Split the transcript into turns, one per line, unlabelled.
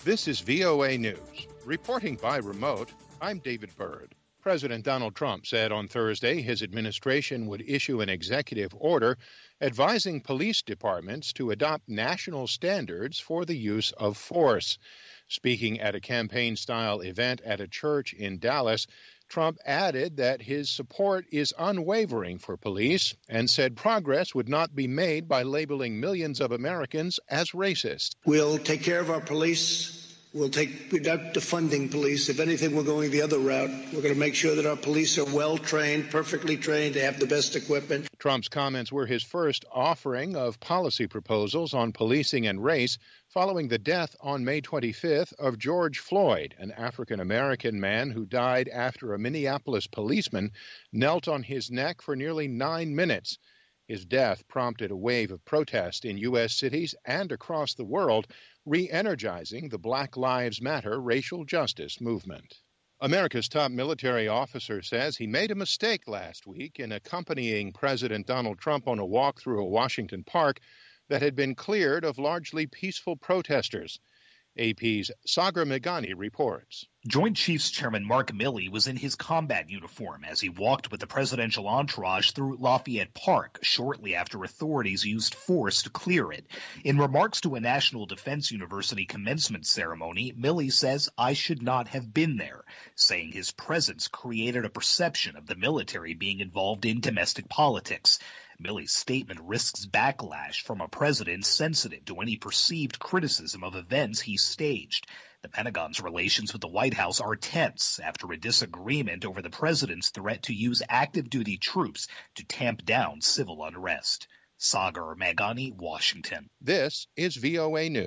This is VOA News. Reporting by remote, I'm David Byrd. President Donald Trump said on Thursday his administration would issue an executive order advising police departments to adopt national standards for the use of force. Speaking at a campaign-style event at a church in Dallas, Trump added that his support is unwavering for police and said progress would not be made by labeling millions of Americans as racist.
We'll take care of our police. We're not defunding police. If anything, we're going the other route. We're going to make sure that our police are well-trained, perfectly trained, they have the best equipment.
Trump's comments were his first offering of policy proposals on policing and race following the death on May 25th of George Floyd, an African-American man who died after a Minneapolis policeman knelt on his neck for nearly 9 minutes. His death prompted a wave of protest in U.S. cities and across the world, re-energizing the Black Lives Matter racial justice movement. America's top military officer says he made a mistake last week in accompanying President Donald Trump on a walk through a Washington park that had been cleared of largely peaceful protesters. AP's Sagar Meghani reports.
Joint Chiefs Chairman Mark Milley was in his combat uniform as he walked with the presidential entourage through Lafayette Park shortly after authorities used force to clear it. In remarks to a National Defense University commencement ceremony, Milley says, "I should not have been there," saying his presence created a perception of the military being involved in domestic politics. Milley's statement risks backlash from a president sensitive to any perceived criticism of events he staged. The Pentagon's relations with the White House are tense after a disagreement over the president's threat to use active-duty troops to tamp down civil unrest. Sagar Meghani, Washington.
This is VOA News.